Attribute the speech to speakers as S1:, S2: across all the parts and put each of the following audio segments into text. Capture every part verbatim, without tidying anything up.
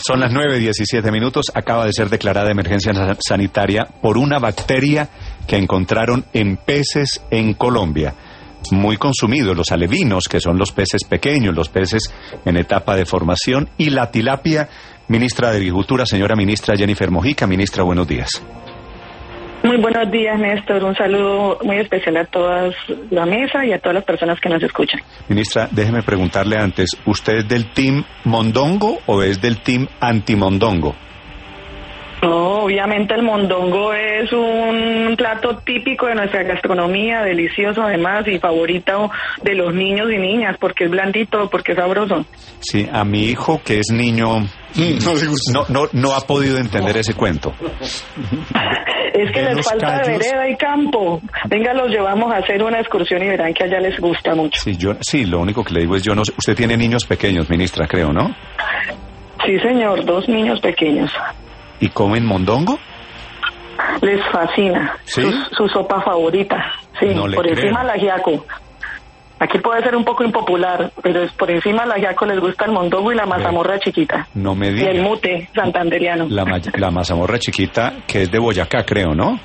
S1: Son las nueve diecisiete minutos. Acaba de ser declarada emergencia sanitaria por una bacteria que encontraron en peces en Colombia. Muy consumidos, los alevinos, que son los peces pequeños, los peces en etapa de formación, y la tilapia. Ministra de Agricultura, señora ministra Jennifer Mojica. Ministra, buenos días.
S2: Muy buenos días, Néstor. Un saludo muy especial a toda la mesa y a todas las personas que nos escuchan.
S1: Ministra, déjeme preguntarle antes, ¿usted es del team mondongo o es del team antimondongo?
S2: No, obviamente el mondongo es un plato típico de nuestra gastronomía, delicioso además y favorito de los niños y niñas, porque es blandito, porque es sabroso.
S1: Sí, a mi hijo, que es niño, no, no, no ha podido entender ese cuento.
S2: Es que les falta de vereda y campo. Venga, los llevamos a hacer una excursión y verán que allá les gusta mucho.
S1: Sí, yo, sí, lo único que le digo es, yo no sé, usted tiene niños pequeños, ministra, creo, ¿no?
S2: Sí, señor, dos niños pequeños.
S1: ¿Y comen mondongo?
S2: Les fascina.
S1: ¿Sí?
S2: Su, su sopa favorita. Sí,
S1: no
S2: por
S1: creo.
S2: encima del ajiaco. Aquí puede ser un poco impopular, pero es por encima del ajiaco les gusta el mondongo y la mazamorra chiquita.
S1: No me diga.
S2: Y el mute santanderiano.
S1: La, la mazamorra chiquita, que es de Boyacá, creo, ¿no?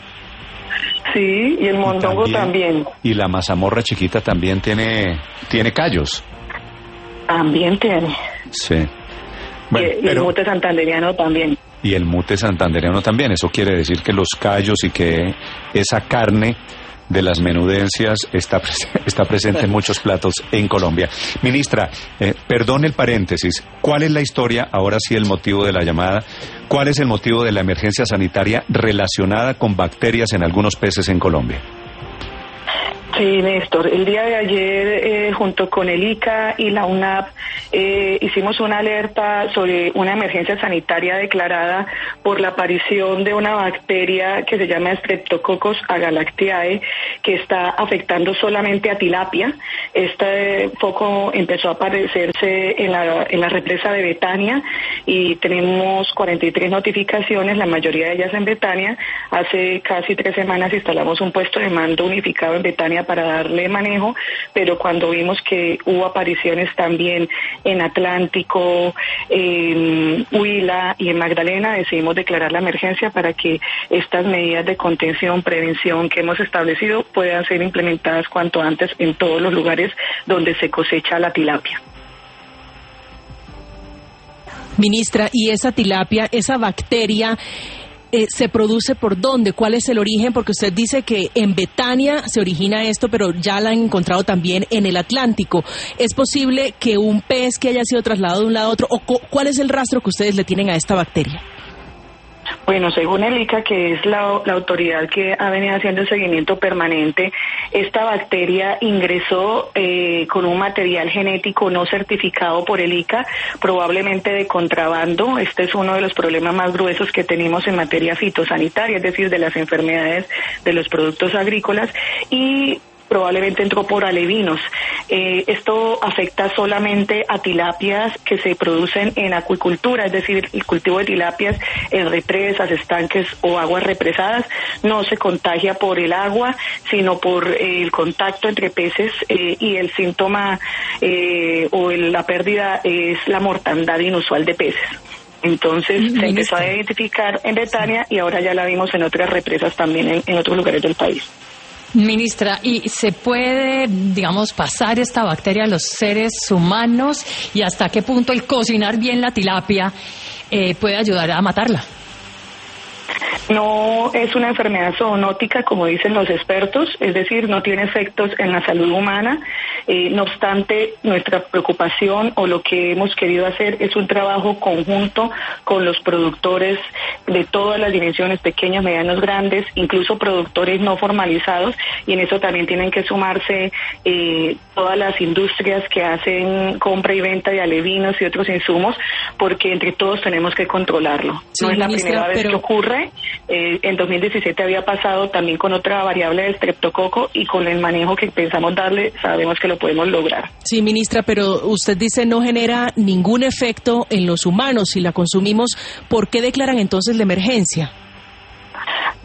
S2: Sí, y el mondongo
S1: y también,
S2: también.
S1: Y la mazamorra chiquita también tiene, tiene callos.
S2: También tiene.
S1: Sí. Bueno,
S2: y, y
S1: pero...
S2: el mute santanderiano también.
S1: Y el mute santandereano también. Eso quiere decir que los callos y que esa carne de las menudencias está, está presente en muchos platos en Colombia. Ministra, eh, perdón el paréntesis, ¿cuál es la historia, ahora sí el motivo de la llamada, cuál es el motivo de la emergencia sanitaria relacionada con bacterias en algunos peces en Colombia?
S2: Sí, Néstor, el día de ayer eh, junto con el I C A y la U N A P eh, hicimos una alerta sobre una emergencia sanitaria declarada por la aparición de una bacteria que se llama Streptococcus agalactiae, que está afectando solamente a tilapia. Este foco empezó a aparecerse en la, en la represa de Betania y tenemos cuarenta y tres notificaciones, la mayoría de ellas en Betania. Hace casi tres semanas instalamos un puesto de mando unificado en Betania para darle manejo, pero cuando vimos que hubo apariciones también en Atlántico, en Huila y en Magdalena, decidimos declarar la emergencia para que estas medidas de contención, prevención que hemos establecido puedan ser implementadas cuanto antes en todos los lugares donde se cosecha la tilapia.
S3: Ministra, ¿y esa tilapia, esa bacteria, Eh, se produce por dónde? ¿Cuál es el origen? Porque usted dice que en Betania se origina esto, pero ya la han encontrado también en el Atlántico. ¿Es posible que un pez que haya sido trasladado de un lado a otro, o cuál es el rastro que ustedes le tienen a esta bacteria?
S2: Bueno, según el I C A, que es la, la autoridad que ha venido haciendo el seguimiento permanente, esta bacteria ingresó eh, con un material genético no certificado por el I C A, probablemente de contrabando. Este es uno de los problemas más gruesos que tenemos en materia fitosanitaria, es decir, de las enfermedades de los productos agrícolas, y probablemente entró por alevinos. Eh, esto afecta solamente a tilapias que se producen en acuicultura, es decir, el cultivo de tilapias en represas, estanques o aguas represadas. No se contagia por el agua, sino por eh, el contacto entre peces eh, y el síntoma eh, o el, la pérdida es la mortandad inusual de peces. Entonces mm, se empezó a identificar en Betania y ahora ya la vimos en otras represas también en, en otros lugares del país.
S4: Ministra, ¿y se puede, digamos, pasar esta bacteria a los seres humanos? ¿Y hasta qué punto el cocinar bien la tilapia eh, puede ayudar a matarla?
S2: No es una enfermedad zoonótica, como dicen los expertos, es decir, no tiene efectos en la salud humana. Eh, no obstante, nuestra preocupación o lo que hemos querido hacer es un trabajo conjunto con los productores de todas las dimensiones, pequeños, medianos, grandes, incluso productores no formalizados, y en eso también tienen que sumarse eh, todas las industrias que hacen compra y venta de alevinos y otros insumos, porque entre todos tenemos que controlarlo.
S3: Sí,
S2: no es la
S3: ministra,
S2: primera vez
S3: pero...
S2: que ocurre. Eh, en dos mil diecisiete había pasado también con otra variable de streptococo, y con el manejo que pensamos darle sabemos que lo podemos lograr.
S3: Sí, ministra, pero usted dice no genera ningún efecto en los humanos si la consumimos. ¿Por qué declaran entonces la emergencia?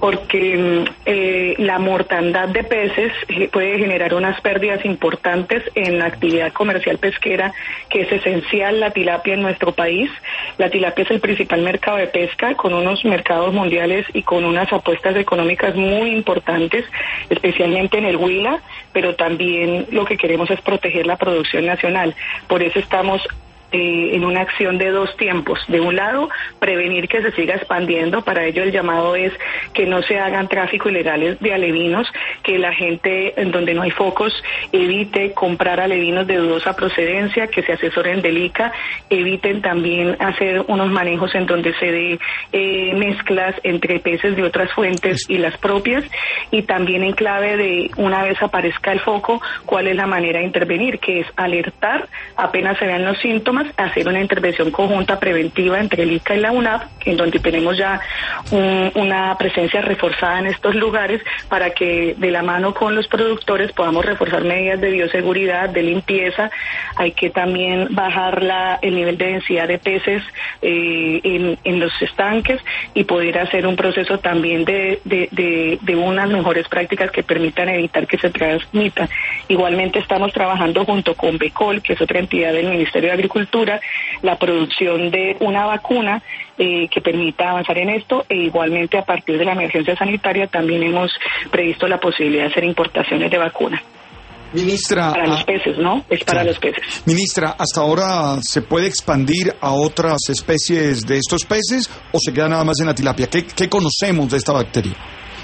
S2: porque eh, la mortandad de peces eh, puede generar unas pérdidas importantes en la actividad comercial pesquera, que es esencial la tilapia en nuestro país. La tilapia es el principal mercado de pesca, con unos mercados mundiales y con unas apuestas económicas muy importantes, especialmente en el Huila, pero también lo que queremos es proteger la producción nacional. Por eso estamos Eh, en una acción de dos tiempos. De un lado, prevenir que se siga expandiendo. Para ello el llamado es que no se hagan tráfico ilegales de alevinos, que la gente en donde no hay focos evite comprar alevinos de dudosa procedencia, que se asesoren del I C A, eviten también hacer unos manejos en donde se dé eh, mezclas entre peces de otras fuentes y las propias, y también en clave de, una vez aparezca el foco, cuál es la manera de intervenir, que es alertar apenas se vean los síntomas, hacer una intervención conjunta preventiva entre el I C A y la UNAP, en donde tenemos ya un, una presencia reforzada en estos lugares, para que de la mano con los productores podamos reforzar medidas de bioseguridad, de limpieza. Hay que también bajar la, el nivel de densidad de peces eh, en, en los estanques, y poder hacer un proceso también de, de, de, de unas mejores prácticas que permitan evitar que se transmita. Igualmente estamos trabajando junto con BECOL, que es otra entidad del Ministerio de Agricultura, la producción de una vacuna eh, que permita avanzar en esto, e igualmente a partir de la emergencia sanitaria también hemos previsto la posibilidad de hacer importaciones de vacuna.
S5: Ministra,
S2: para los peces, ¿no? Es para
S5: claro.
S2: los peces.
S5: Ministra, ¿hasta ahora se puede expandir a otras especies de estos peces o se queda nada más en la tilapia? ¿Qué, qué conocemos de esta bacteria?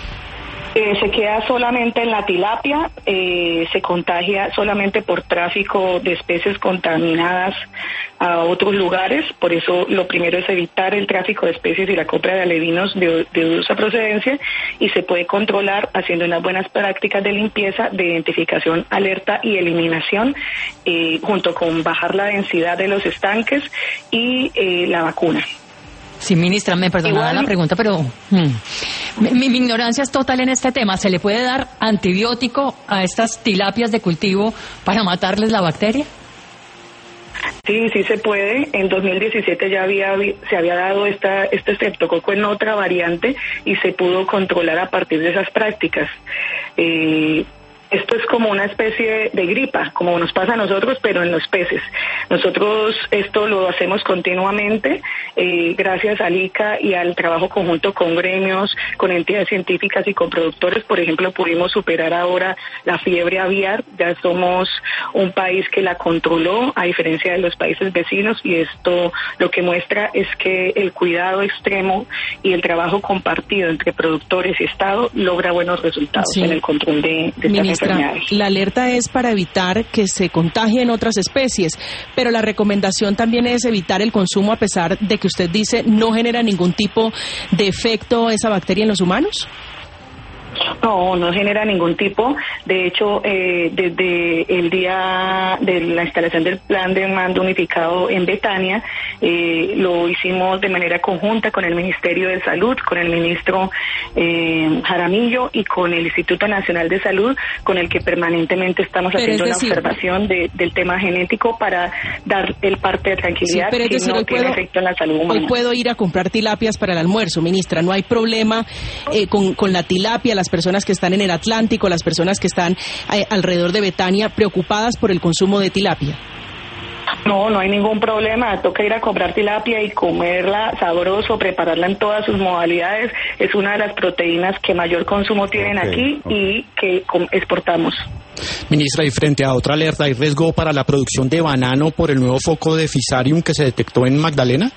S2: Eh, se queda solamente en la tilapia, eh, se contagia solamente por tráfico de especies contaminadas a otros lugares. Por eso lo primero es evitar el tráfico de especies y la compra de alevinos de, de dudosa procedencia, y se puede controlar haciendo unas buenas prácticas de limpieza, de identificación, alerta y eliminación, eh, junto con bajar la densidad de los estanques y eh, la vacuna.
S4: Sí, ministra, me perdonará la pregunta, pero hmm, mi, mi ignorancia es total en este tema. ¿Se le puede dar antibiótico a estas tilapias de cultivo para matarles la bacteria?
S2: Sí, sí se puede. En dos mil diecisiete ya había se había dado esta este estreptococo en otra variante y se pudo controlar a partir de esas prácticas. Eh, Esto es como una especie de gripa, como nos pasa a nosotros, pero en los peces. Nosotros esto lo hacemos continuamente, eh, gracias al I C A y al trabajo conjunto con gremios, con entidades científicas y con productores. Por ejemplo, pudimos superar ahora la fiebre aviar. Ya somos un país que la controló, a diferencia de los países vecinos, y esto lo que muestra es que el cuidado extremo y el trabajo compartido entre productores y Estado logra buenos resultados sí. en el control de, de estas
S3: La alerta es para evitar que se contagien otras especies, pero la recomendación también es evitar el consumo, a pesar de que usted dice no genera ningún tipo de efecto esa bacteria en los humanos.
S2: No, no genera ningún tipo. De hecho, eh, desde el día de la instalación del plan de mando unificado en Betania, eh, lo hicimos de manera conjunta con el Ministerio de Salud, con el ministro eh, Jaramillo y con el Instituto Nacional de Salud, con el que permanentemente estamos pero haciendo decir, una observación de, del tema genético para dar el parte de tranquilidad sí, que decir, no tiene puedo, efecto en la salud humana.
S3: Hoy puedo ir a comprar tilapias para el almuerzo, ministra. No hay problema eh, con, con la tilapia. Las personas que están en el Atlántico, las personas que están eh, alrededor de Betania, preocupadas por el consumo de tilapia.
S2: No, no hay ningún problema. Toca ir a comprar tilapia y comerla sabroso, prepararla en todas sus modalidades. Es una de las proteínas que mayor consumo tienen okay, aquí okay. y que exportamos.
S6: Ministra, y frente a otra alerta, ¿hay riesgo para la producción de banano por el nuevo foco de Fusarium que se detectó en Magdalena?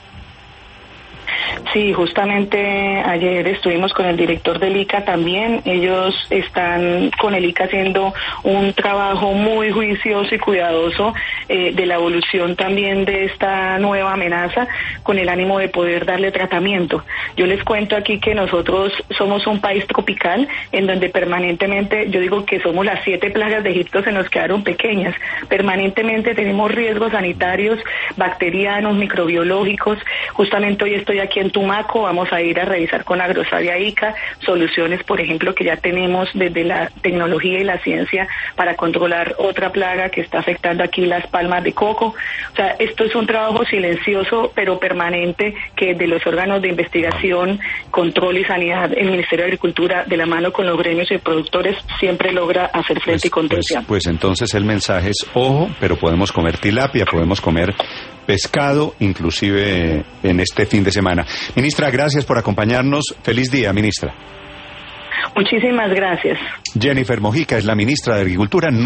S2: Sí, justamente ayer estuvimos con el director del I C A también. Ellos están con el I C A haciendo un trabajo muy juicioso y cuidadoso eh, de la evolución también de esta nueva amenaza, con el ánimo de poder darle tratamiento. Yo les cuento aquí que nosotros somos un país tropical en donde permanentemente, yo digo que somos las siete plagas de Egipto, se nos quedaron pequeñas. Permanentemente tenemos riesgos sanitarios, bacterianos, microbiológicos. Justamente hoy estoy aquí en tu Tumaco, vamos a ir a revisar con Agrosavia Ica soluciones, por ejemplo, que ya tenemos desde la tecnología y la ciencia para controlar otra plaga que está afectando aquí las palmas de coco. O sea, esto es un trabajo silencioso pero permanente que de los órganos de investigación, control y sanidad, el Ministerio de Agricultura, de la mano con los gremios y productores, siempre logra hacer frente
S1: pues,
S2: y contención.
S1: Pues, pues entonces el mensaje es, ojo, pero podemos comer tilapia, podemos comer pescado, inclusive en este fin de semana. Ministra, gracias por acompañarnos. Feliz día, ministra.
S2: Muchísimas gracias.
S1: Jennifer Mojica es la ministra de Agricultura.